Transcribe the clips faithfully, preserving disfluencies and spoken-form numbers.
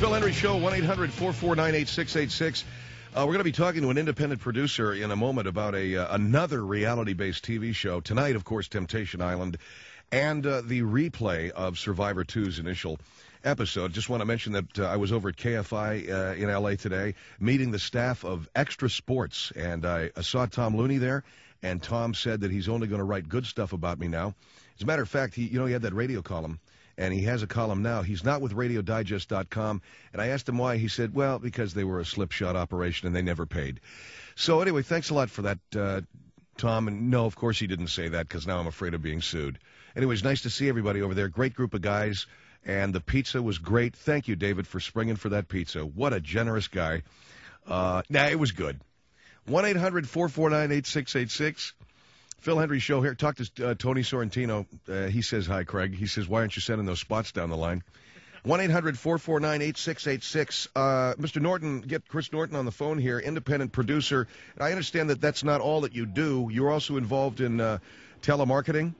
Phil Henry Show, one eight hundred four four nine eight six eight six. Uh, we're going to be talking to an independent producer in a moment about a uh, another reality-based T V show. Tonight, of course, Temptation Island, and uh, the replay of Survivor two's initial episode. Just want to mention that uh, I was over at K F I uh, in L A today, meeting the staff of Extra Sports, and I, I saw Tom Looney there, and Tom said that he's only going to write good stuff about me now. As a matter of fact, he, you know, he had that radio column, and he has a column now. He's not with radio digest dot com, and I asked him why. He said, well, because they were a slipshod operation and they never paid. So anyway, thanks a lot for that, uh, Tom. And no, of course he didn't say that, because now I'm afraid of being sued. Anyways, nice to see everybody over there. Great group of guys, and the pizza was great. Thank you, David, for springing for that pizza. What a generous guy. Uh, nah, it was good. one eight hundred four four nine eight six eight six. Phil Henry Show here. Talk to uh, Tony Sorrentino. Uh, he says, hi, Craig. He says, why aren't you sending those spots down the line? one eight hundred four four nine eight six eight six. Uh, Mister Norton, get Chris Norton on the phone here, independent producer. And I understand that that's not all that you do. You're also involved in uh, telemarketing?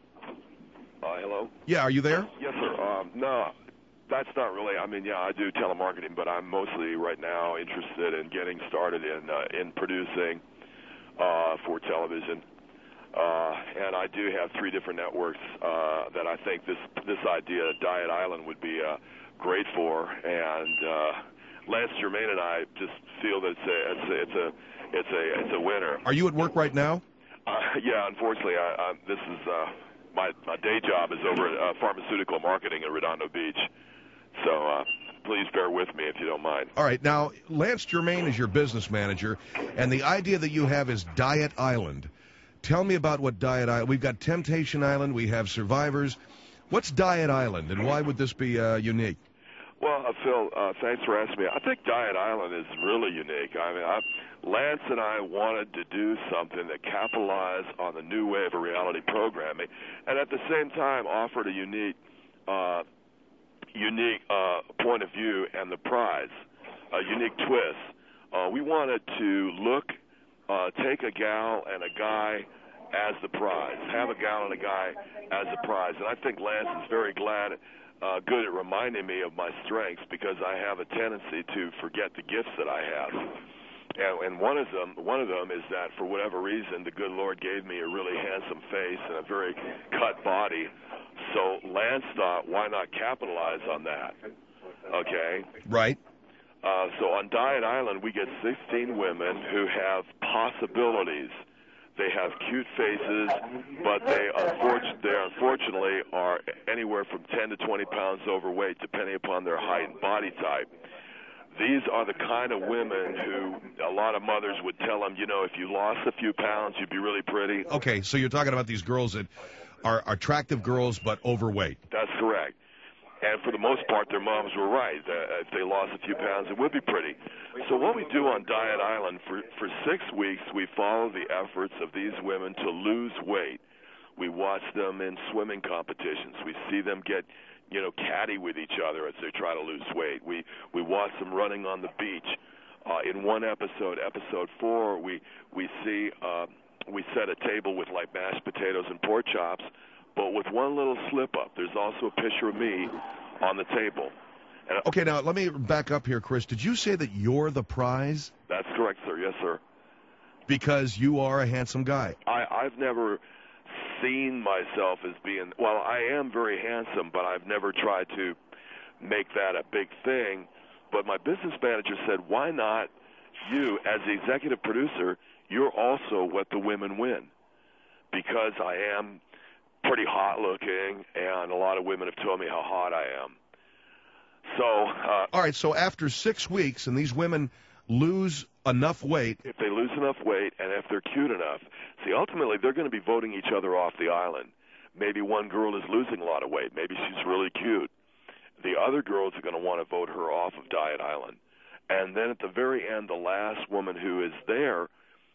Uh, hello? Yeah, are you there? Yes, sir. Um, no, that's not really. I mean, yeah, I do telemarketing, but I'm mostly right now interested in getting started in, uh, in producing uh, for television. Uh, and I do have three different networks uh, that I think this this idea, Diet Island, would be uh, great for. And uh, Lance Germain and I just feel that it's a it's a it's a it's a, it's a winner. Are you at work right now? Uh, yeah, unfortunately, I, I, this is uh, my my day job is over at uh, pharmaceutical marketing in Redondo Beach. So uh, please bear with me if you don't mind. All right. Now, Lance Germain is your business manager, and the idea that you have is Diet Island. Tell me about what Diet Island. We've got Temptation Island. We have Survivors. What's Diet Island, and why would this be uh, unique? Well, uh, Phil, uh, thanks for asking me. I think Diet Island is really unique. I mean, I, Lance and I wanted to do something that capitalized on the new wave of reality programming, and at the same time offered a unique, uh, unique uh, point of view and the prize, a unique twist. Uh, we wanted to look. Uh, take a gal and a guy as the prize. Have a gal and a guy as the prize. And I think Lance is very glad, uh, good at reminding me of my strengths, because I have a tendency to forget the gifts that I have. And, and one of them, one of them is that for whatever reason, the good Lord gave me a really handsome face and a very cut body. So Lance thought, why not capitalize on that? Okay. Right. Uh, so on Diet Island, we get sixteen women who have possibilities. They have cute faces, but they, unfortunately, they unfortunately are anywhere from ten to twenty pounds overweight, depending upon their height and body type. These are the kind of women who a lot of mothers would tell them, you know, if you lost a few pounds, you'd be really pretty. Okay, so you're talking about these girls that are attractive girls but overweight. That's correct. And for the most part, their moms were right. Uh, if they lost a few pounds, it would be pretty. So what we do on Diet Island, for, for six weeks, we follow the efforts of these women to lose weight. We watch them in swimming competitions. We see them get, you know, catty with each other as they try to lose weight. We, we watch them running on the beach. Uh, in one episode, episode four, we, we see uh, we set a table with, like, mashed potatoes and pork chops, but with one little slip-up. There's also a picture of me on the table. And okay, now, let me back up here, Chris. Did you say that you're the prize? That's correct, sir. Yes, sir. Because you are a handsome guy. I, I've never seen myself as being, well, I am very handsome, but I've never tried to make that a big thing. But my business manager said, why not you, as the executive producer, you're also what the women win. Because I am pretty hot looking, and a lot of women have told me how hot I am. So, uh, all right, so after six weeks, and these women lose enough weight. If they lose enough weight, and if they're cute enough, see, ultimately, they're going to be voting each other off the island. Maybe one girl is losing a lot of weight. Maybe she's really cute. The other girls are going to want to vote her off of Diet Island. And then at the very end, the last woman who is there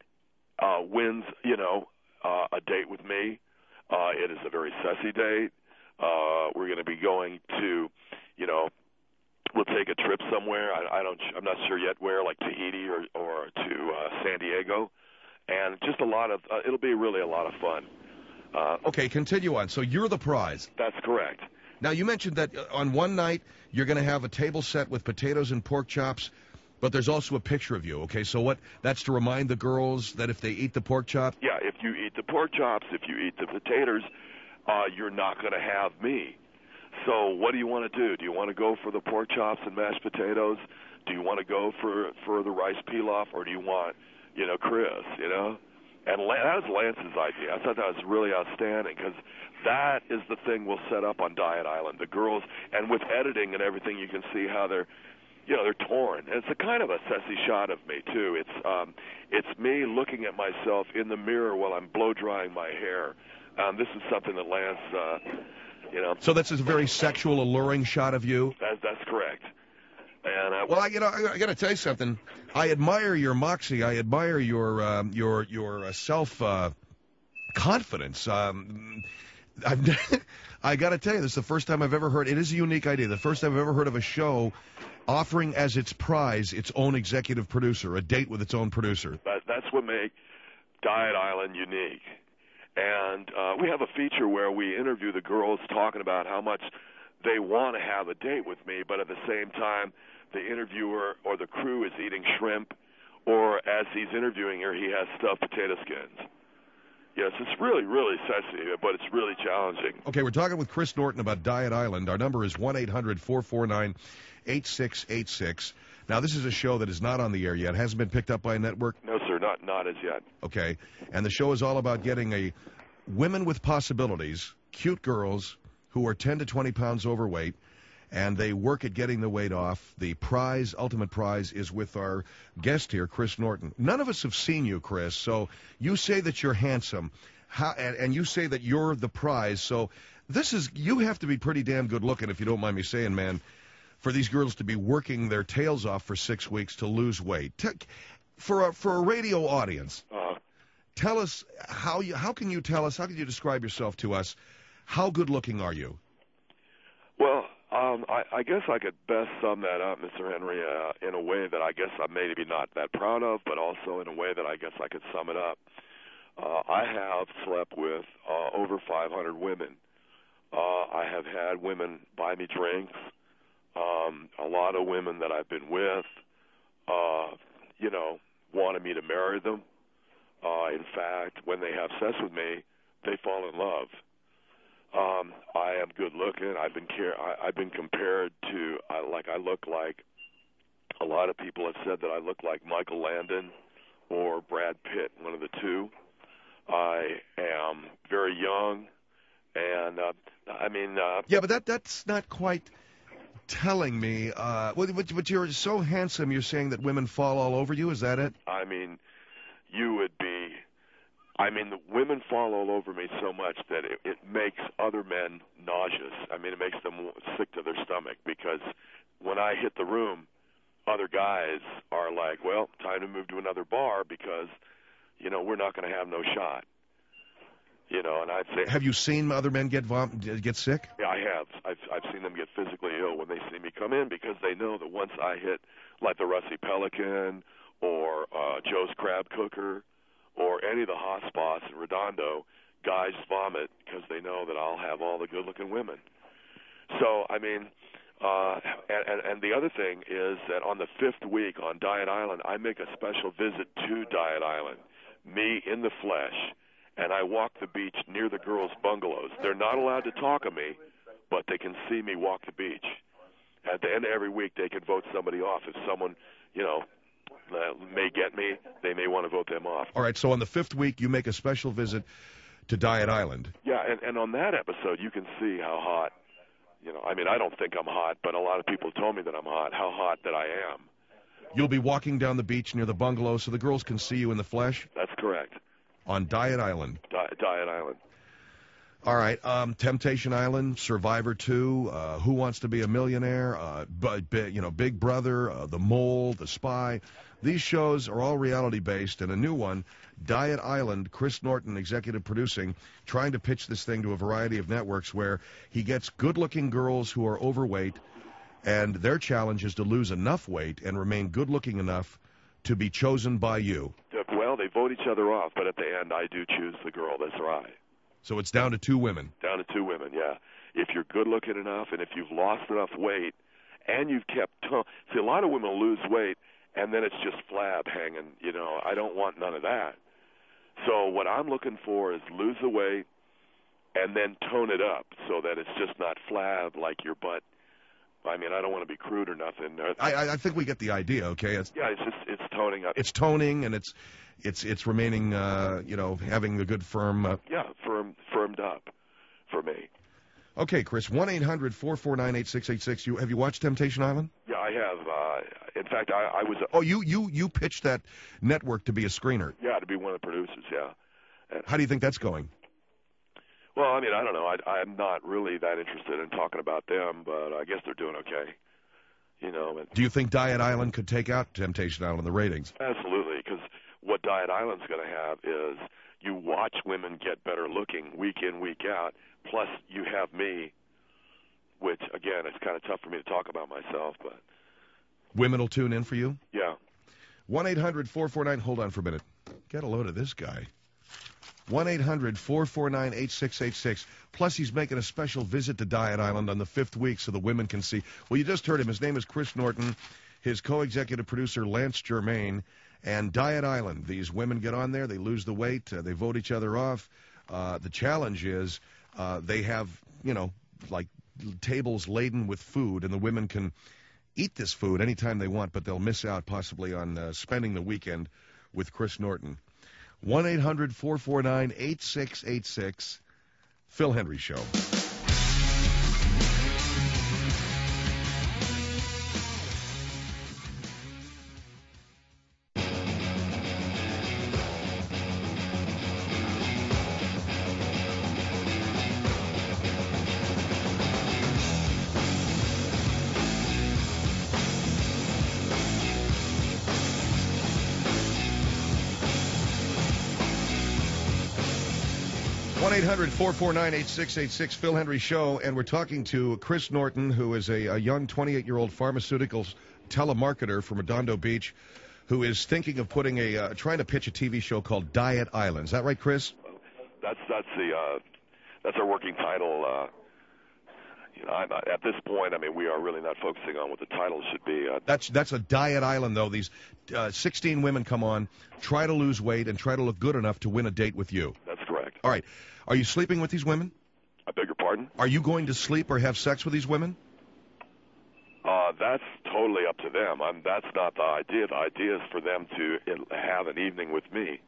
uh, wins, you know, uh, a date with me. Uh, it is a very sussy date. Uh, we're going to be going to, you know, we'll take a trip somewhere. I, I don't, I'm not sure yet where, like Tahiti or, or to uh, San Diego, and just a lot of. Uh, it'll be really a lot of fun. Uh, okay, continue on. So you're the prize. That's correct. Now, you mentioned that on one night you're going to have a table set with potatoes and pork chops, but there's also a picture of you, okay? So what? That's to remind the girls that if they eat the pork chop? Yeah, if you eat the pork chops, if you eat the potatoes, uh, you're not going to have me. So what do you want to do? Do you want to go for the pork chops and mashed potatoes? Do you want to go for for the rice pilaf, or do you want, you know, Chris, you know? And that was Lance's idea. I thought that was really outstanding because that is the thing we'll set up on Diet Island. The girls, and with editing and everything, you can see how they're, you know, they're torn. And it's a kind of a sexy shot of me too. It's um, it's me looking at myself in the mirror while I'm blow drying my hair. Um, this is something that Lance, uh, you know. So that's a very sexual, alluring shot of you. That's that's correct. And uh, well, I, you know, I, I got to tell you something. I admire your moxie. I admire your um, your your uh, self uh, confidence. Um, I've, I got to tell you, this is the first time I've ever heard. It is a unique idea. The first time I've ever heard of a show offering as its prize its own executive producer, a date with its own producer. That, that's what makes Diet Island unique. And uh, we have a feature where we interview the girls talking about how much they want to have a date with me, but at the same time, the interviewer or the crew is eating shrimp, or as he's interviewing her, he has stuffed potato skins. Yes, it's really, really sexy, but it's really challenging. Okay, we're talking with Chris Norton about Diet Island. Our number is one eight hundred four four nine eight six eight six. Now, this is a show that is not on the air yet. Hasn't been picked up by a network? No, sir, not not as yet. Okay, and the show is all about getting a women with possibilities, cute girls who are ten to twenty pounds overweight, and they work at getting the weight off. The prize, ultimate prize, is with our guest here, Chris Norton. None of us have seen you, Chris, so you say that you're handsome, How, and, and you say that you're the prize, so this is, you have to be pretty damn good looking, if you don't mind me saying, man, for these girls to be working their tails off for six weeks to lose weight. T- for a, for a radio audience, uh-huh. tell us, how you, how can you tell us, how can you describe yourself to us? How good looking are you? Well, Um, I, I guess I could best sum that up, Mister Henry, uh, in a way that I guess I'm maybe not that proud of, but also in a way that I guess I could sum it up. Uh, I have slept with uh, over five hundred women. Uh, I have had women buy me drinks. Um, a lot of women that I've been with, uh, you know, wanted me to marry them. Uh, in fact, when they have sex with me, they fall in love. Um, I am good looking. I've been care. I, I've been compared to I, like I look like. A lot of people have said that I look like Michael Landon or Brad Pitt, one of the two. I am very young, and uh, I mean. Uh, yeah, but that that's not quite telling me. Uh, but, but you're so handsome. You're saying that women fall all over you. Is that it? I mean, you would be. I mean, the women fall all over me so much that it, it makes other men nauseous. I mean, it makes them sick to their stomach because when I hit the room, other guys are like, well, time to move to another bar because, you know, we're not going to have no shot. You know, and I'd say... Have you seen other men get vom- get sick? Yeah, I have. I've, I've seen them get physically ill when they see me come in because they know that once I hit, like the Rusty Pelican or uh, Joe's Crab Cooker, or any of the hot spots in Redondo, guys vomit because they know that I'll have all the good-looking women. So, I mean, uh, and, and, and the other thing is that on the fifth week on Diet Island, I make a special visit to Diet Island, me in the flesh, and I walk the beach near the girls' bungalows. They're not allowed to talk to me, but they can see me walk the beach. At the end of every week, they can vote somebody off. If someone, you know, Uh, may get me, they may want to vote them off. All right, so on the fifth week, you make a special visit to Diet Island. Yeah, and, and on that episode, you can see how hot, you know, I mean, I don't think I'm hot, but a lot of people told me that I'm hot, how hot that I am. You'll be walking down the beach near the bungalow so the girls can see you in the flesh? That's correct. On Diet Island? Di- Diet Island. All right, um, Temptation Island, Survivor two, uh, Who Wants to Be a Millionaire, uh, but, you know, Big Brother, uh, The Mole, The Spy. These shows are all reality-based, and a new one, Diet Island, Chris Norton, executive producing, trying to pitch this thing to a variety of networks where he gets good-looking girls who are overweight, and their challenge is to lose enough weight and remain good-looking enough to be chosen by you. Well, they vote each other off, but at the end, I do choose the girl. That's right. So it's down to two women. Down to two women, yeah. if you're good looking enough and if you've lost enough weight and you've kept tone. See, a lot of women lose weight and then it's just flab hanging. You know, I don't want none of that. So what I'm looking for is lose the weight and then tone it up so that it's just not flab like your butt. I mean, I don't want to be crude or nothing. I, I think we get the idea. Okay. It's, yeah, it's just it's toning up. It's toning and it's it's it's remaining. Uh, you know, having a good firm. Uh, yeah, firm firmed up for me. Okay, Chris. One eight hundred four four nine eight six eight six. You have you watched Temptation Island? Yeah, I have. Uh, in fact, I, I was. A, oh, you you you pitched that network to be a screener. Yeah, to be one of the producers. Yeah. And, how do you think that's going? Well, I mean, I don't know. I, I'm not really that interested in talking about them, but I guess they're doing okay. You know. And, do you think Diet Island could take out Temptation Island in the ratings? Absolutely, because what Diet Island's going to have is you watch women get better looking week in, week out, plus you have me, which, again, it's kind of tough for me to talk about myself, but... Women will tune in for you? Yeah. one eight hundred four four nine, hold on for a minute. Get a load of this guy. one eight hundred four four nine eight six eight six. Plus, he's making a special visit to Diet Island on the fifth week so the women can see. Well, you just heard him. His name is Chris Norton. His co-executive producer, Lance Germain. And Diet Island, these women get on there. They lose the weight. Uh, they vote each other off. Uh, the challenge is uh, they have, you know, like tables laden with food, and the women can eat this food anytime they want, but they'll miss out possibly on uh, spending the weekend with Chris Norton. one eight hundred four four nine eight six eight six. Phil Hendrie Show. one eight hundred four four nine eight six eight six, Phil Hendrie Show, and we're talking to Chris Norton, who is a, a young twenty-eight-year-old pharmaceuticals telemarketer from Redondo Beach, who is thinking of putting a, uh, trying to pitch a T V show called Diet Island. Is that right, Chris? That's that's the uh, that's our working title. Uh, you know, I'm, at this point, I mean, we are really not focusing on what the title should be. Uh, that's that's a Diet Island, though. These uh, sixteen women come on, try to lose weight, and try to look good enough to win a date with you. That's correct. All right. Are you sleeping with these women? I beg your pardon? Are you going to sleep or have sex with these women? Uh, that's totally up to them. I'm, that's not the idea. The idea is for them to have an evening with me.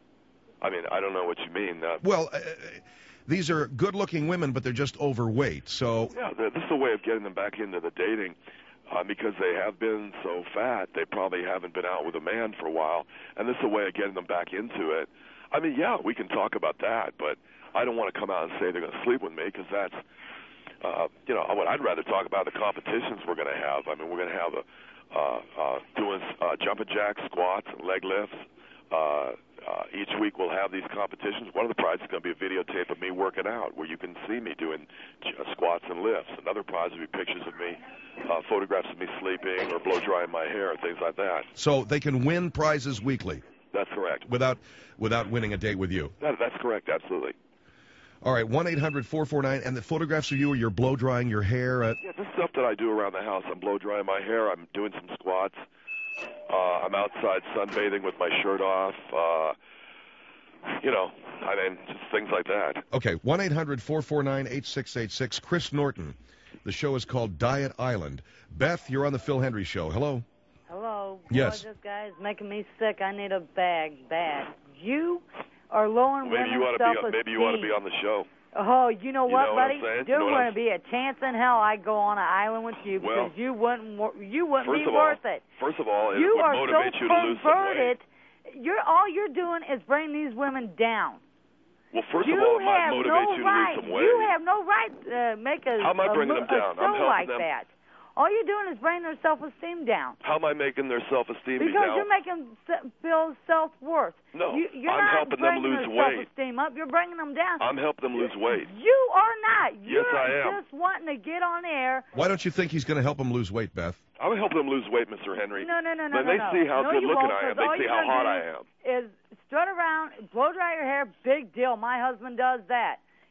I mean, I don't know what you mean. Uh, well, uh, these are good-looking women, but they're just overweight. So yeah, this is a way of getting them back into the dating. Uh, because they have been so fat, they probably haven't been out with a man for a while, and this is a way of getting them back into it. I mean, yeah, we can talk about that, but I don't want to come out and say they're going to sleep with me because that's, uh, you know, what I'd rather talk about the competitions we're going to have. I mean, we're going to have a, uh, uh, doing uh, jumping jacks, squats, and leg lifts. Uh, uh, each week we'll have these competitions. One of the prizes is going to be a videotape of me working out where you can see me doing uh, squats and lifts. Another prize will be pictures of me, uh, photographs of me sleeping or blow drying my hair, things like that. So they can win prizes weekly? That's correct. Without without winning a date with you? That, that's correct, absolutely. All right, one eight hundred four four nine, and the photographs of you where you're blow drying your hair? Uh... Yeah, this stuff that I do around the house. I'm blow drying my hair. I'm doing some squats. Uh, I'm outside sunbathing with my shirt off. Uh, you know, I mean, just things like that. Okay, one eight hundred four four nine eight six eight six. Chris Norton. The show is called Diet Island. Beth, you're on the Phil Hendrie Show. Hello. Hello. Yes. Boy, this guy is making me sick. I need a bag bad. You are lowering maybe you women's ought to self-esteem. be Maybe you ought to be on the show. Oh, you know you what, know buddy? What I'm there you know wouldn't be a chance in hell I'd go on an island with you because well, you wouldn't you wouldn't first be of worth all, it. First of all, it you would are motivate so you to lose some perverted. weight. You're all you're doing is bringing these women down. Well, first you of all, it might have motivate no you to right. lose some weight. You have no right to make a, How am I a, bringing a, them down? a show I'm helping like them. that. All you're doing is bringing their self-esteem down. How am I making their self-esteem because be down? you're making them feel self-worth. No, you, you're I'm not helping them bringing lose their weight. self-esteem up. You're bringing them down. I'm helping them lose weight. You are not. Yes, You're I am. just wanting to get on air. Why don't you think he's going to help him lose weight, Beth? I'm going to help them lose weight, Mister Henry. No, no, no, no, When no, they no. see how no, good you looking won't, I am, 'cause all they see you're how gonna hot do I am. Is strut around, blow dry your hair, big deal. My husband does that.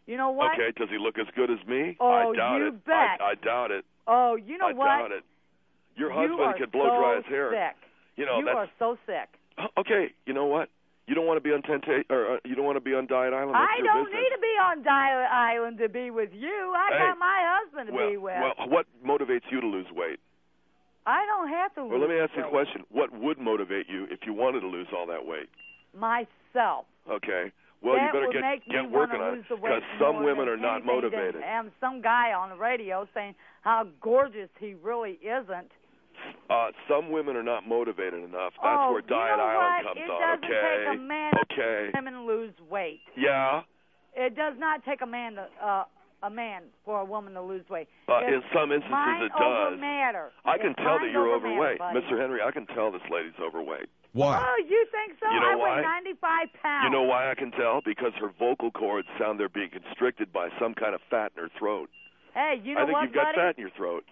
You know what? Okay, does he look as good as me? Oh, I doubt you it. bet. I, I doubt it. Oh, you know I what? doubt it. Your you husband are could blow so dry his hair. Sick. You know, you that's are so sick. okay. You know what? You don't want to be on Temptation, or uh, you don't want to be on Diet Island. That's I your don't business. need to be on Diet Island to be with you. I Hey, got my husband to well, be with. well, what motivates you to lose weight? I don't have to lose Well, let me ask you weight. a question. What would motivate you if you wanted to lose all that weight? Myself. Okay. Well, that you better would get make me get working wanna on lose it the weight because some more women than are not anything than motivated. have some guy on the radio saying how gorgeous he really isn't. Uh, some women are not motivated enough. That's oh, where Diet you know Island what? comes it on. doesn't Okay. take a man okay. to women lose weight. Yeah. It does not take a man to uh, a man for a woman to lose weight. Uh, It's in some instances, mind it does. over matter. I can It's tell that mind you're over overweight, matter, buddy. Mister Henry. I can tell this lady's overweight. Why? Oh, you think so? You know I why? weigh ninety-five pounds. You know why I can tell? Because her vocal cords sound they're being constricted by some kind of fat in her throat. Hey, you know I think what, you've got buddy? fat in your throat.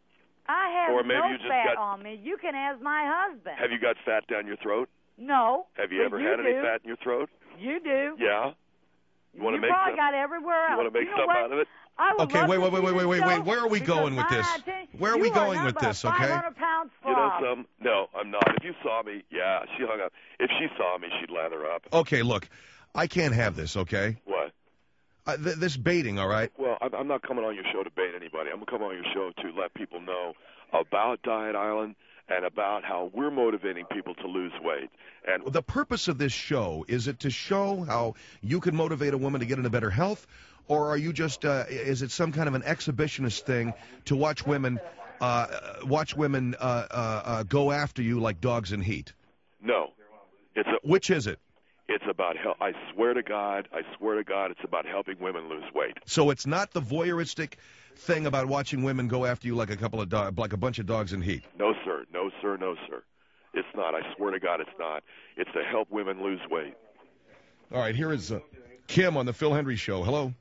I have Or maybe no you just fat got- on me. You can ask my husband. Have you got fat down your throat? No. Have you but ever you had do. any fat in your throat? You do. Yeah. You want to make probably some? got everywhere else. You want to make you know something what? out of it? I would Okay, love wait, to wait, wait, see wait, this wait, show wait. Where are we because going with my this? idea- Where are you we going with number this, five okay? hundred pounds You know frog. some? No, I'm not. If you saw me, yeah, she hung up. If she saw me, she'd lather up. Okay, look, I can't have this, okay? What? Uh, th- this baiting, all right? Well, I'm, I'm not coming on your show to bait anybody. I'm coming on your show to let people know about Diet Island and about how we're motivating people to lose weight. And The purpose of this show, is it to show how you can motivate a woman to get into better health, or are you just, uh, is it some kind of an exhibitionist thing to watch women, uh, watch women uh, uh, uh, go after you like dogs in heat? no, it's a, Which is it? it's about help. I swear to God, I swear to God, it's about helping women lose weight. So it's not the voyeuristic thing about watching women go after you like a couple of do- like a bunch of dogs in heat. No, sir. No, sir. No, sir. It's not. I swear to God, it's not. It's to help women lose weight. All right, here is uh, Kim on the Phil Hendry Show. Hello.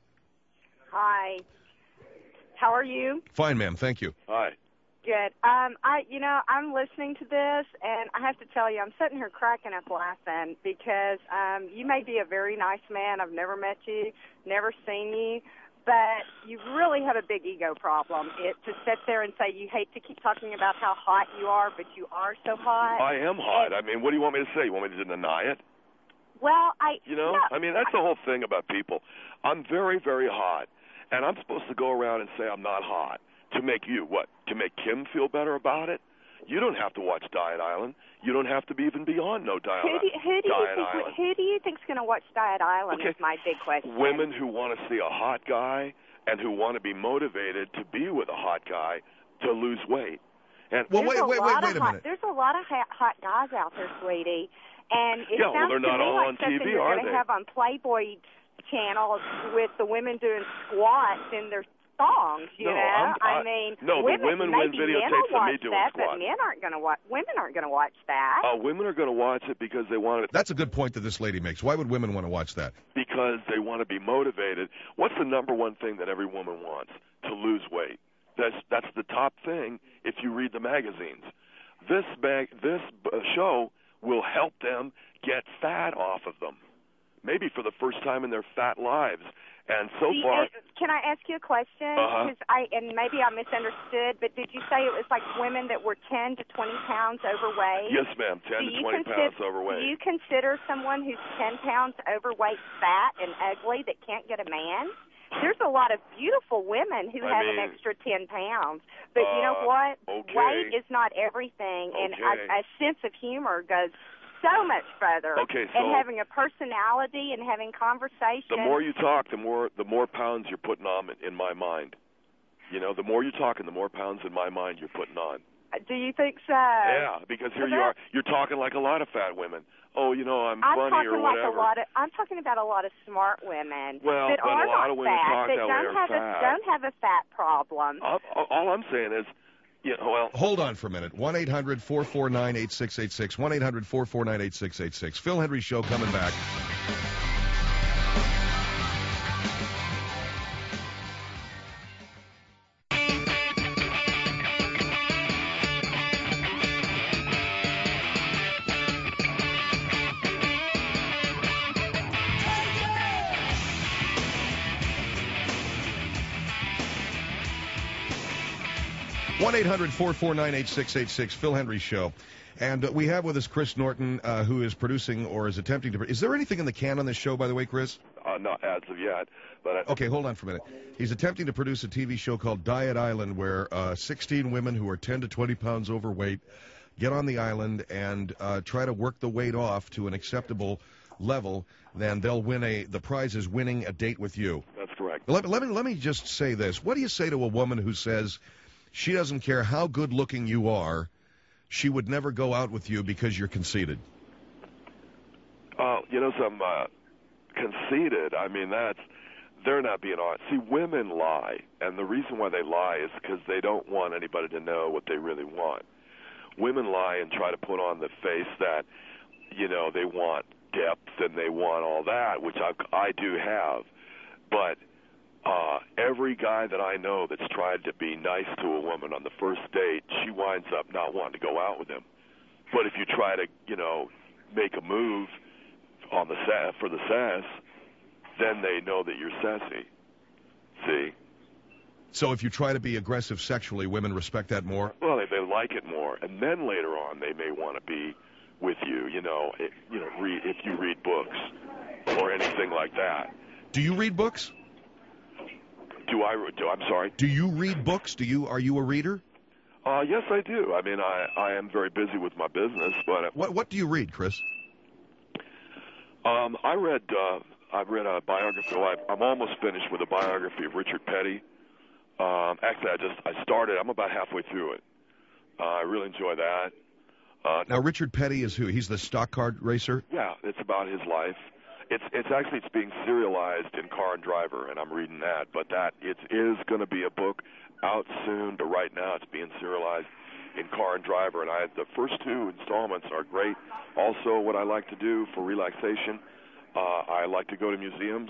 Hi. How are you? Fine, ma'am. Thank you. Hi. Good. Um, I, you know, I'm listening to this, and I have to tell you, I'm sitting here cracking up laughing because um, you may be a very nice man. I've never met you, never seen you, but you really have a big ego problem. It to sit there and say you hate to keep talking about how hot you are, but you are so hot. I am hot. I mean, what do you want me to say? You want me to deny it? Well, I, You know? no, I mean, that's the whole thing about people. I'm very, very hot, and I'm supposed to go around and say I'm not hot. To make you, what? To make Kim feel better about it? You don't have to watch Diet Island. You don't have to be even be on no Diet, Who do, who do you Diet think? Island. Who do you think's going to watch Diet Island? Okay. Is my big question. Women who want to see a hot guy and who want to be motivated to be with a hot guy to lose weight. And Well, There's wait, a wait, wait, lot wait of a hot, minute. There's a lot of hot, hot guys out there, sweetie. And it Yeah, well, sounds they're to not me all like on T something V, you're are going to they? have on Playboy channel with the women doing squats in their thongs. You No, know, I'm- I- I mean, no, the women, women win maybe videotapes men will of me watch doing that, squats. but men aren't going to watch. Women aren't going to watch that. uh, women are going to watch it because they want it. That's a good point that this lady makes. Why would women want to watch that? Because they want to be motivated. What's the number one thing that every woman wants? To lose weight. That's that's the top thing if you read the magazines. This mag, this uh, show will help them get fat off of them, maybe for the first time in their fat lives. And so Do you- far, uh, can I ask you a question? Uh-huh. 'Cause I and maybe I misunderstood, but did you say it was like women that were ten to twenty pounds overweight? yes, ma'am, ten Do to you twenty consider, pounds overweight. Do you consider someone who's ten pounds overweight fat and ugly that can't get a man? There's a lot of beautiful women who I have mean, an extra ten pounds. But you know uh, what? okay. Weight is not everything, and Okay. a, a sense of humor goes so much further. Okay, so- and having a personality and having conversation. The more you talk, the more the more pounds you're putting on in my mind. You know, the more you talk and the more pounds in my mind you're putting on. Do you think so? Yeah, because here Well, you are. that- You're talking like a lot of fat women. Oh, you know, I'm, I'm funny talking or like whatever. a lot of. I'm talking about a lot of smart women Well, that but a are lot not of women fat, talk that that way don't are have fat. a don't have a fat problem. all, all I'm saying is, you know, well, Hold on for a minute. one eight hundred four four nine eight six eight six. one eight hundred four four nine eight six eight six. Phil Hendry Show coming back. one eight hundred four four nine eight six eight six, Phil Hendrie Show. And uh, we have with us Chris Norton, uh, who is producing or is attempting to... Is there anything in the can on this show, by the way, Chris? Uh, not as of yet, but... I... Okay, hold on for a minute. He's attempting to produce a T V show called Diet Island, where uh, sixteen women who are ten to twenty pounds overweight get on the island and uh, try to work the weight off to an acceptable level. Then they'll win a... The prize is winning a date with you. That's correct. Let, let, me, let me just say this. What do you say to a woman who says she doesn't care how good-looking you are, she would never go out with you because you're conceited? Uh, you know, some uh, conceited, I mean, that's, they're not being honest. See, women lie, and the reason why they lie is because they don't want anybody to know what they really want. Women lie and try to put on the face that, you know, they want depth and they want all that, which I, I do have. But uh, every guy that I know that's tried to be nice to a woman on the first date, she winds up not wanting to go out with him. But if you try to, you know, make a move on the sa- for the sass, then they know that you're sassy. See? So if you try to be aggressive sexually, women respect that more? Well, they, they like it more. And then later on, they may want to be with you, you know, if, you know, read, if you read books or anything like that. Do you read books? Do I? Do I'm sorry. Do you read books? Do you? Are you a reader? Uh, yes, I do. I mean, I, I am very busy with my business, but what what do you read, Chris? Um, I read. Uh, I've read a biography. Well, I, I'm almost finished with a biography of Richard Petty. Um, actually, I just I started. I'm about halfway through it. Uh, I really enjoy that. Uh, now, Richard Petty is who? He's the stock car racer? Yeah, it's about his life. It's it's actually it's being serialized in Car and Driver, and I'm reading that. But that it is going to be a book out soon. But right now, it's being serialized in Car and Driver, and I the first two installments are great. Also, what I like to do for relaxation, uh, I like to go to museums.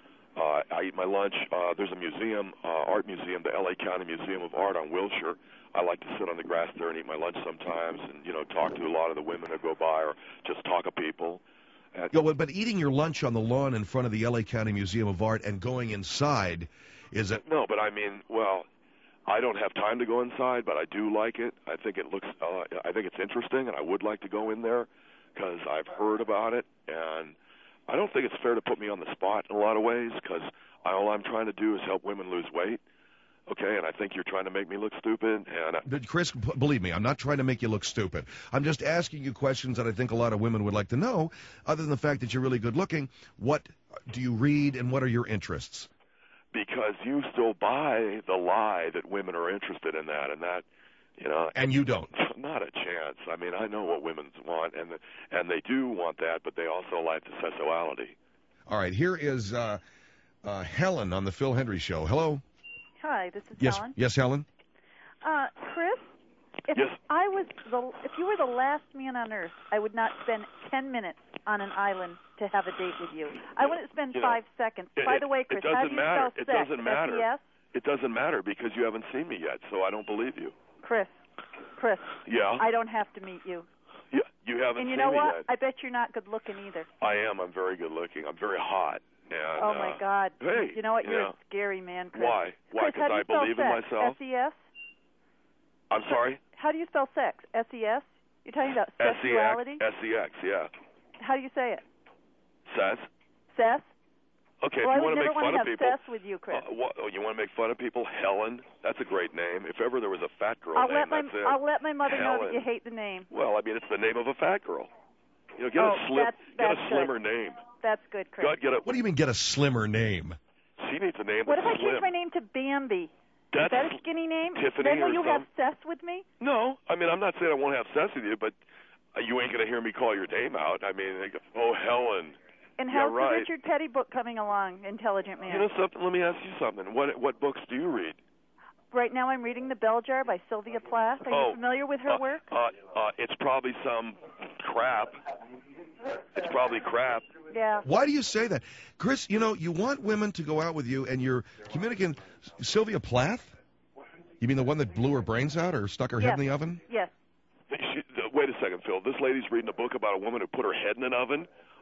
Uh, I eat my lunch. Uh, there's a museum, uh, art museum, the L A County Museum of Art on Wilshire. I like to sit on the grass there and eat my lunch sometimes, and you know, talk to a lot of the women that go by, or just talk to people. And, Yo, but eating your lunch on the lawn in front of the L A County Museum of Art and going inside is it? No, but I mean, well, I don't have time to go inside, but I do like it. I think it looks, uh, I think it's interesting, and I would like to go in there because I've heard about it, and I don't think it's fair to put me on the spot in a lot of ways because all I'm trying to do is help women lose weight. Okay, and I think you're trying to make me look stupid. And I... But Chris, b- believe me, I'm not trying to make you look stupid. I'm just asking you questions that I think a lot of women would like to know, other than the fact that you're really good looking. What do you read and what are your interests? Because you still buy the lie that women are interested in that, and that, you know. And you don't. Not a chance. I mean, I know what women want, and and they do want that, but they also like the sexuality. All right, here is uh, uh, Helen on the Phil Hendrie Show. Hello. Hi, this is yes, Helen. Yes, Helen. Uh, Chris, if yes. I was the, if you were the last man on earth, I would not spend ten minutes on an island to have a date with you. I wouldn't spend you five know, seconds. It, By the way, Chris, it doesn't how do you matter. spell It sex? doesn't matter. S E S? It doesn't matter because you haven't seen me yet, so I don't believe you. Chris, Chris. Yeah. I don't have to meet you. Yeah, you haven't and you seen know me what? yet. I bet you're not good looking either. I am. I'm very good looking. I'm very hot. And, oh my uh, God! Hey, you know what? you You're know, a scary man, Chris. Why? Why? Because I believe in sex? myself. S E S? I'm sorry. How do you spell sex? S E S? You're talking about S E X. sexuality? S E X. Yeah. How do you say it? Says. Seth? Okay, well, if you I would want to never make fun want to of have people, sex with you, Chris. Uh, what, oh, you want to make fun of people? Helen, that's a great name. If ever there was a fat girl I'll name, let my that's it. I'll let my mother know Helen. that you hate the name. Well, I mean, it's the name of a fat girl. You know, get oh, a slim, that's, get that's a slimmer good. name. That's good, Chris. God, get a. What do you mean get a slimmer name? She needs a name What if that's I change slim. my name to Bambi? That's Is that a skinny name? Tiffany then will or you some... have sex with me? No, I mean, I'm not saying I won't have sex with you, but you ain't gonna hear me call your name out. I mean, they go, oh, Helen. And yeah, how's right. the Richard Petty book coming along, Intelligent Man? You know something? Let me ask you something. What what books do you read? Right now I'm reading The Bell Jar by Sylvia Plath. Are oh, you familiar with her uh, work? Uh, uh, it's probably some crap. It's probably crap. Yeah. Why do you say that? Chris, you know, you want women to go out with you, and you're communicating Sylvia Plath? You mean the one that blew her brains out or stuck her yes. head in the oven? Yes. She, wait a second, Phil. This lady's reading a book about a woman who put her head in an oven?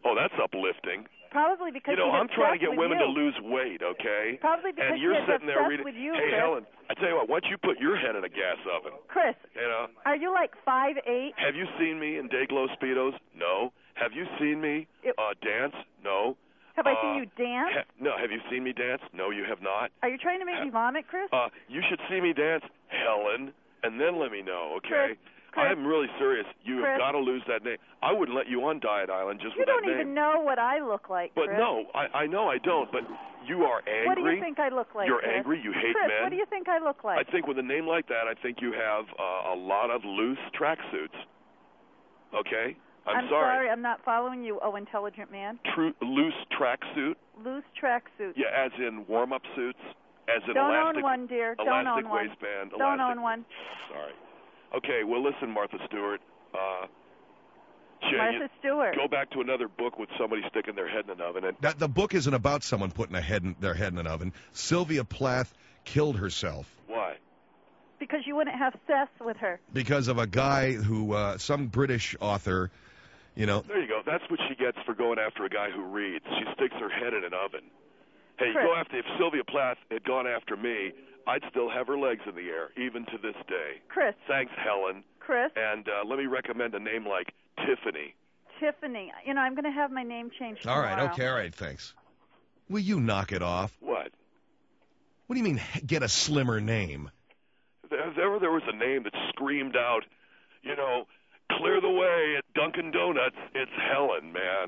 Oh, that's uplifting. Probably because You know, he I'm trying to get with women you. to lose weight, okay? Probably because and you're he had sitting there obsessed reading, with you, hey, Chris. Helen, I tell you what, why don't you put your head in a gas oven? Chris, You know? are you like five eight? Have you seen me in Dayglow Speedos? No. Have you seen me It- uh, dance? No. Have I Uh, seen you dance? Ha- no. Have you seen me dance? No, you have not. Are you trying to make me vomit, Chris? Uh, you should see me dance, Helen, and then let me know, okay? Chris, Chris, I'm really serious. You Chris. have got to lose that name. I wouldn't let you on Diet Island just you with don't that name. even know what I look like, But Chris. no, I, I know I don't. But you are angry. What do you think I look like, You're Chris? angry. You hate Chris, men. what do you think I look like? I think with a name like that, I think you have uh, a lot of loose tracksuits. Okay? I'm, I'm sorry, I'm not following you, oh intelligent man. True, loose tracksuit. Loose tracksuit. Yeah, as in warm-up suits. As in Don't elastic, own one, dear. Don't elastic own one. waistband. Don't elastic, own one. Sorry. Okay, well, listen, Martha Stewart. Uh, Jay, Martha you- Stewart. Go back to another book with somebody sticking their head in an oven. And That the book isn't about someone putting a head in, their head in an oven. Sylvia Plath killed herself why? Because you wouldn't have sex with her. because of a guy who, uh, some British author, you know. There you go. That's what she gets for going after a guy who reads. She sticks her head in an oven. Hey, Chris. go after. If Sylvia Plath had gone after me, I'd still have her legs in the air, even to this day. Chris. Thanks, Helen. Chris. And uh, let me recommend a name like Tiffany. Tiffany. You know, I'm going to have my name changed All tomorrow. right, okay, all right, thanks. Will you knock it off? What? What do you mean, h- get a slimmer name? If ever there was a name that screamed out, you know, clear the way at Dunkin' Donuts, it's Helen, man.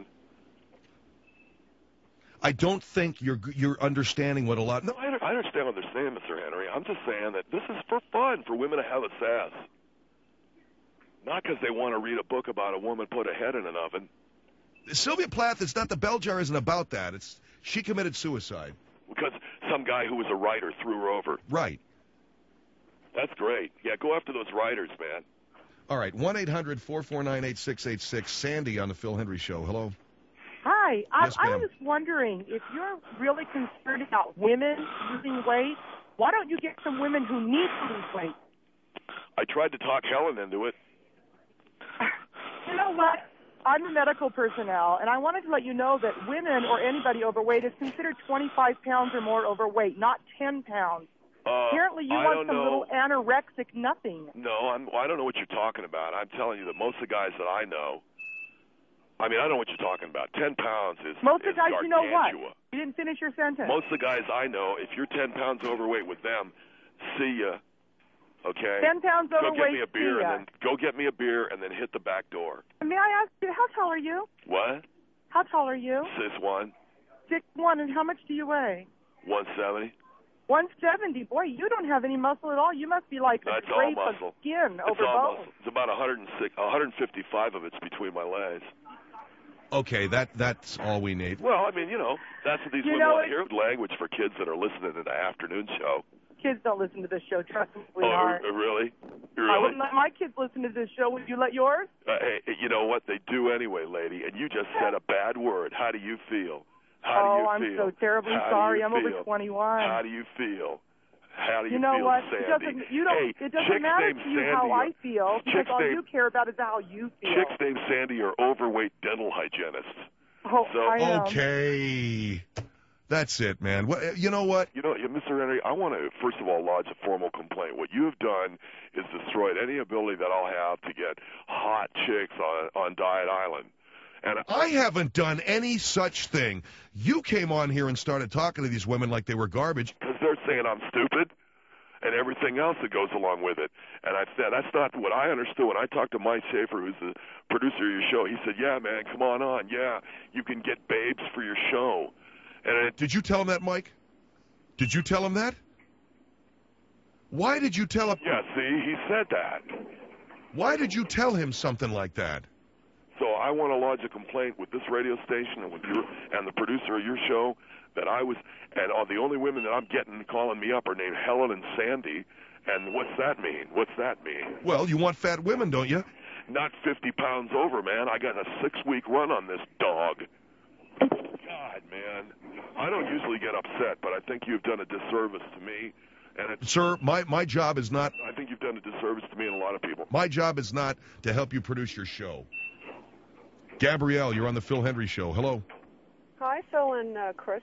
I don't think you're you're understanding what a lot. No, I, I understand what they're saying, Mister Henry. I'm just saying that this is for fun, for women to have a sass. Not because they want to read a book about a woman put a head in an oven. Sylvia Plath, it's not the bell jar isn't about that. It's she committed suicide. Because some guy who was a writer threw her over. Right. That's great. Yeah, go after those writers, man. All right, one eight hundred four four nine eight six eight six. Sandy on the Phil Hendry Show. Hello. Hi. I, Yes, I ma'am. was just wondering, if you're really concerned about women losing weight, why don't you get some women who need to lose weight? I tried to talk Helen into it. You know what? I'm a medical personnel, and I wanted to let you know that women or anybody overweight is considered twenty-five pounds or more overweight, not ten pounds. Uh, Apparently you I want don't some know. little anorexic nothing. No, I'm, I don't know what you're talking about. I'm telling you that most of the guys that I know, I mean, I don't know what you're talking about. Ten pounds is Most is of the guys, you know what? gargantua. You didn't finish your sentence. Most of the guys I know, if you're ten pounds overweight with them, see ya. Okay. ten pounds Go overweight. get me a beer see ya. and then go get me a beer and then hit the back door. May I ask you, how tall are you? What? How tall are you? Six one, Six one, and how much do you weigh? one seventy. one seventy. Boy, you don't have any muscle at all. You must be like That's a all drape muscle. of skin It's over all bone. muscle. It's about one hundred six, one fifty-five of it's between my legs. Okay, that that's all we need. Well, I mean, you know, that's what these You women know, want to hear. Language for kids that are listening to the afternoon show. Kids don't listen to this show. Trust me, Oh, sweetheart. r- really? I Really? wouldn't let my kids listen to this show. Would you let yours? Uh, hey, you know what? They do anyway, lady. And you just said a bad word. How do you feel? How oh, do you I'm feel? so terribly How do sorry. you I'm feel? over twenty-one. How do you feel? How do you, You know feel, what? Sandy? It doesn't. You don't. Hey, it doesn't chicks matter named to you Sandy how are, I feel because chicks all named, you care about is how you feel. Chicks named Sandy are overweight dental hygienists. Oh, So- I am. Okay. That's it, man. What, you know what? You know, yeah, Mister Henry, I want to, first of all, lodge a formal complaint. What you have done is destroyed any ability that I'll have to get hot chicks on, on Diet Island. And I haven't done any such thing. You came on here and started talking to these women like they were garbage. because they're saying I'm stupid and everything else that goes along with it. And I said, that's not what I understood. When I talked to Mike Schaefer, who's the producer of your show, he said, yeah, man, come on on. Yeah, you can get babes for your show. And it, Did you tell him that, Mike? Did you tell him that? Why did you tell him? yeah, see, he said that. Why did you tell him something like that? So I want to lodge a complaint with this radio station and with your and the producer of your show that I was, and all the only women that I'm getting calling me up are named Helen and Sandy. And what's that mean? What's that mean? Well, you want fat women, don't you? Not fifty pounds over, man. I got a six-week run on this dog. God, man. I don't usually get upset, but I think you've done a disservice to me. And it, Sir, my, my job is not I think you've done a disservice to me and a lot of people. my job is not to help you produce your show. Gabrielle, you're on the Phil Hendry Show. Hello. Hi, Phil and uh, Chris.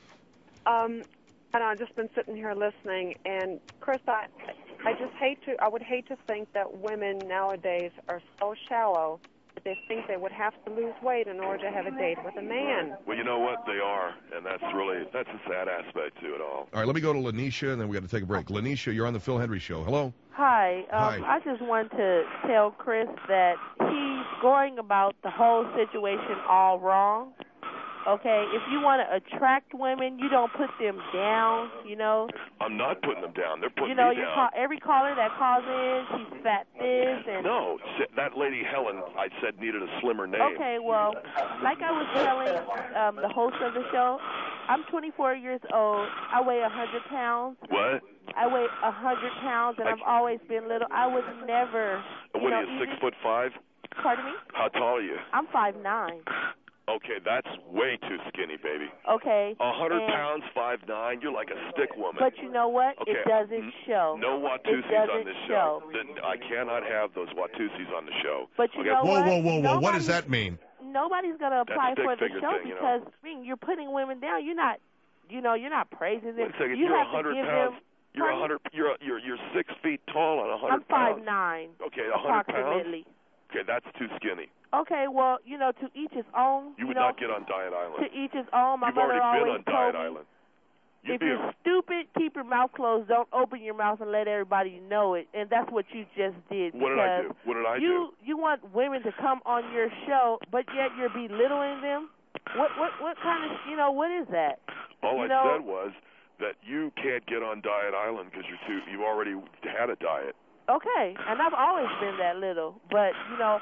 Um, and I've just been sitting here listening, and Chris, I, I just hate to, I would hate to think that women nowadays are so shallow that they think they would have to lose weight in order to have a date with a man. Well, you know what? They are, and that's really, that's a sad aspect to it all. All right, let me go to Lanisha, and then we got to take a break. Lanisha, you're on the Phil Hendry Show. Hello. Hi. Hi. Um, I just want to tell Chris that he's going about the whole situation all wrong. Okay, if you want to attract women, you don't put them down, you know. I'm not putting them down. They're putting You know, me you down. call, every caller that calls in, she's fat this and... No, that lady Helen, I said, needed a slimmer name. Okay, well, like I was telling um, the host of the show, I'm twenty-four years old. I weigh one hundred pounds. What? I weigh one hundred pounds, and I've always been little. I was never... You What know, are you, six even, foot five? Pardon me? How tall are you? I'm five nine. Okay, that's way too skinny, baby. Okay. A hundred and- pounds, five nine. You're like a stick woman. But you know what? Okay. It doesn't show. No It Watusies doesn't on this show. show. Then I cannot have those Watusies on the show. But you Okay? know Whoa, what? whoa, whoa, whoa. What Nobody- does that mean? Nobody's gonna apply stick for the figure show thing, you know. because I mean, you're putting women down. You're not, you know, you're not praising them. Wait a second. You You're have a hundred to give pounds. them. You're a Pardon? hundred. You're a, you're you're six feet tall and a hundred I'm five pounds. nine. Okay, a hundred pounds. Approximately. Okay, that's too skinny. Okay, well, you know, to each his own. You would know, not get on Diet Island. To each his own. My You've mother already been always on Diet told me, Island. You'd if be you're a, stupid, keep your mouth closed. Don't open your mouth and let everybody know it. And that's what you just did. what did I because do? What did I you you want women to come on your show, but yet you're belittling them. What what what kind of you know what is that? do? All you I know, said was that you can't get on Diet Island because you're too. You've already had a diet. Okay, and I've always been that little, but you know,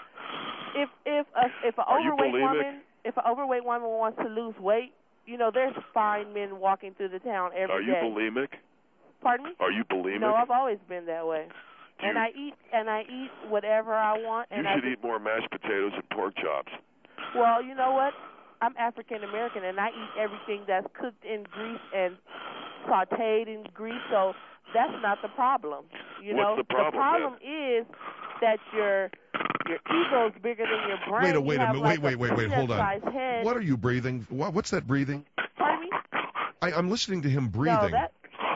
if if a if an Are you overweight bulimic? woman if an overweight woman wants to lose weight, you know, there's fine men walking through the town every Are you day. bulimic? Pardon me? Are you bulimic? No, I've always been that way. Do and you- I eat and I eat whatever I want. You And should I eat more mashed potatoes and pork chops. Well, you know what? I'm African American, and I eat everything that's cooked in grease and sautéed in grease. So that's not the problem. You What's know, the problem, problem is that your your ego's bigger than your brain. Wait a You wait a have minute. like Wait, wait, wait, wait. Hold on. peanut-sized head. What are you breathing? What, what's that breathing? Pardon me? I, I'm listening to him breathing. No, that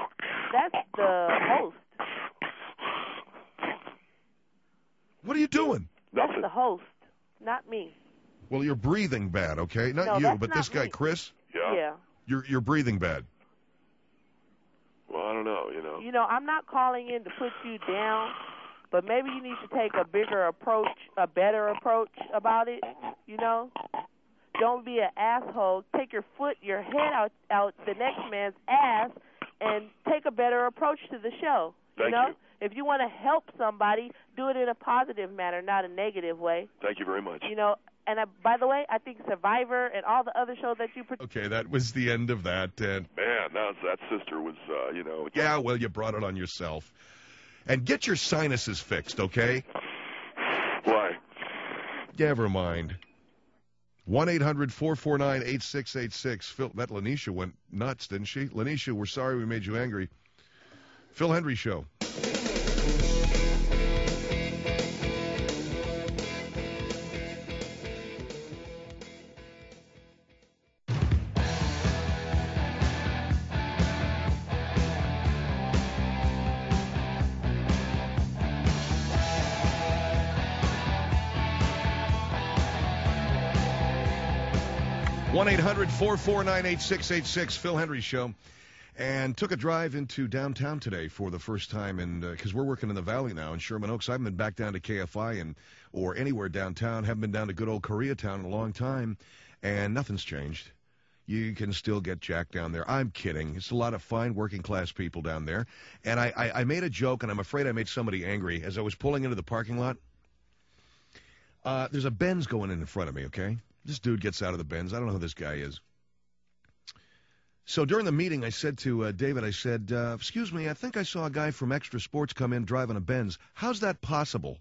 that's the host. What are you doing? That's Nothing. the host, not me. Well, you're breathing bad, okay? Not No, you, that's but not this guy, me. Chris. Yeah. Yeah. You're you're breathing bad. Well, I don't know. You know. You know, I'm not calling in to put you down, but maybe you need to take a bigger approach, a better approach about it, you know? Don't be an asshole. Take your foot, your head out out the next man's ass and take a better approach to the show. Thank you know? you. If you want to help somebody, do it in a positive manner, not a negative way. Thank you very much. You know, and I, by the way, I think Survivor and all the other shows that you produce. Okay, that was the end of that. And Man, now that sister was, uh, you know. yeah, well, you brought it on yourself. And get your sinuses fixed, okay? Why? Never mind. one eight hundred four four nine eight six eight six. Phil, that Lanisha went nuts, didn't she? Lanisha, we're sorry we made you angry. Phil Hendry Show. one eight hundred four four nine eight six eight six, Phil Hendry Show. And took a drive into downtown today for the first time, and because uh, we're working in the Valley now in Sherman Oaks. I haven't been back down to K F I and or anywhere downtown. Haven't been down to good old Koreatown in a long time, and nothing's changed. You can still get Jack down there. I'm kidding. It's a lot of fine working class people down there. And I, I, I made a joke, and I'm afraid I made somebody angry as I was pulling into the parking lot. Uh, there's a Benz going in in front of me, okay? This dude gets out of the Benz. I don't know who this guy is. So during the meeting, I said to uh, David, I said, uh, excuse me, I think I saw a guy from Extra Sports come in driving a Benz. How's that possible?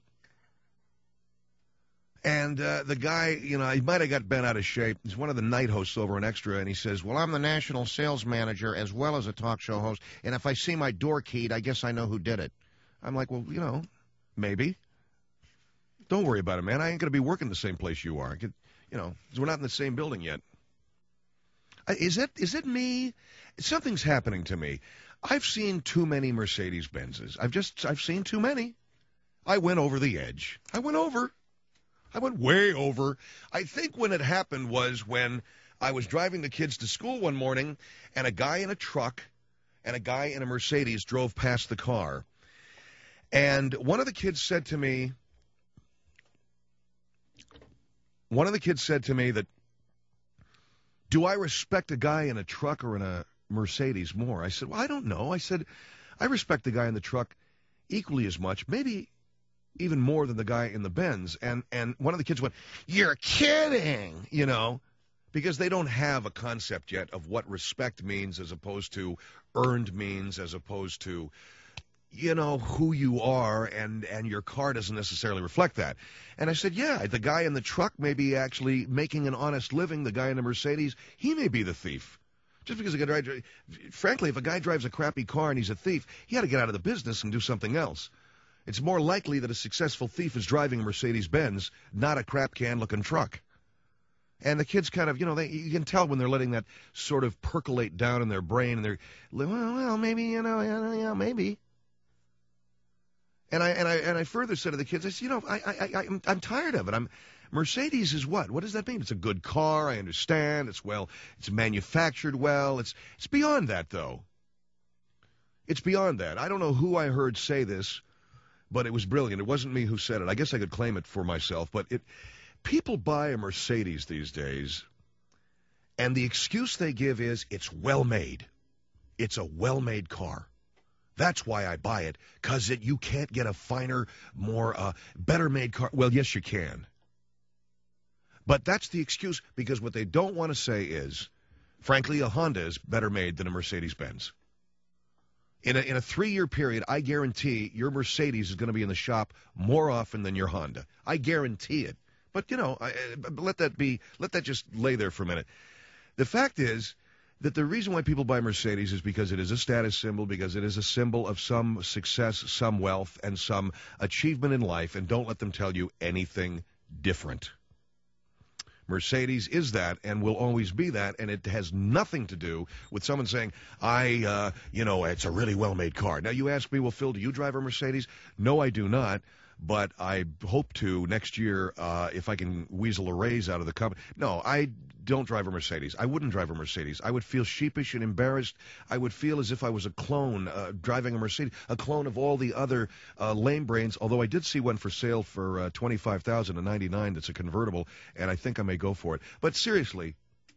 And uh, the guy, you know, he might have got bent out of shape. He's one of the night hosts over in Extra, and he says, well, I'm the national sales manager as well as a talk show host, and if I see my door keyed, I guess I know who did it. I'm like, well, you know, maybe. Don't worry about it, man. I ain't going to be working the same place you are. Get, you know, 'cause we're not in the same building yet. I, is it is it me? Something's happening to me. I've seen too many Mercedes-Benzes. I've just I've seen too many. I went over the edge. I went over. I went way over. I think when it happened was when I was driving the kids to school one morning, and a guy in a truck and a guy in a Mercedes drove past the car. And one of the kids said to me, one of the kids said to me that, do I respect a guy in a truck or in a Mercedes more? I said, well, I don't know. I said, I respect the guy in the truck equally as much, maybe even more than the guy in the Benz. And, and one of the kids went, you're kidding, you know, because they don't have a concept yet of what respect means as opposed to earned means, as opposed to, you know, who you are, and, and your car doesn't necessarily reflect that. And I said, yeah, the guy in the truck may be actually making an honest living. The guy in the Mercedes, he may be the thief. Just because a guy drives, frankly, if a guy drives a crappy car and he's a thief, he ought to get out of the business and do something else. It's more likely that a successful thief is driving a Mercedes-Benz, not a crap can-looking truck. And the kids kind of, you know, they, you can tell when they're letting that sort of percolate down in their brain, and they're, well, well maybe, you know, yeah, yeah, maybe. And I and I and I further said to the kids, I said, you know, I I, I I'm, I'm tired of it. I'm Mercedes is what? What does that mean? It's a good car. I understand. It's well. It's manufactured well. It's it's beyond that, though. It's beyond that. I don't know who I heard say this, but it was brilliant. It wasn't me who said it. I guess I could claim it for myself. But it, people buy a Mercedes these days, and the excuse they give is it's well made. It's a well-made car. That's why I buy it, because it, you can't get a finer, more, uh, better-made car. Well, yes, you can. But that's the excuse, because what they don't want to say is, frankly, a Honda is better made than a Mercedes-Benz. In a, in a three-year period, I guarantee your Mercedes is going to be in the shop more often than your Honda. I guarantee it. But, you know, I, let that be, let that just lay there for a minute. The fact is that the reason why people buy Mercedes is because it is a status symbol, because it is a symbol of some success, some wealth, and some achievement in life, and don't let them tell you anything different. Mercedes is that and will always be that, and it has nothing to do with someone saying, I, uh, you know, it's a really well-made car. Now, you ask me, well, Phil, do you drive a Mercedes? No, I do not. But I hope to next year uh, if I can weasel a raise out of the company. No, I don't drive a Mercedes. I wouldn't drive a Mercedes. I would feel sheepish and embarrassed. I would feel as if I was a clone uh, driving a Mercedes, a clone of all the other uh, lame brains, although I did see one for sale for uh, twenty-five thousand ninety-nine that's a convertible, and I think I may go for it. But seriously,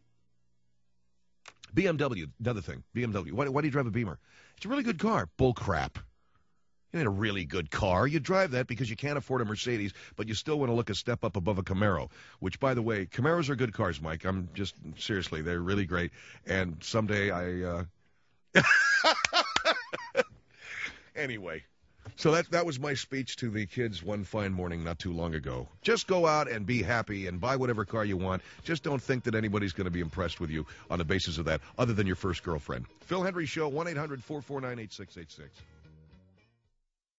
B M W, another thing, B M W. Why, why do you drive a Beamer? It's a really good car. Bull crap. You need a really good car. You drive that because you can't afford a Mercedes, but you still want to look a step up above a Camaro, which, by the way, Camaros are good cars, Mike. I'm just, seriously, they're really great. And someday I, uh... Anyway, so that, that was my speech to the kids one fine morning not too long ago. Just go out and be happy and buy whatever car you want. Just don't think that anybody's going to be impressed with you on the basis of that, other than your first girlfriend. Phil Hendrie Show, one eight hundred four four nine eight six eight six.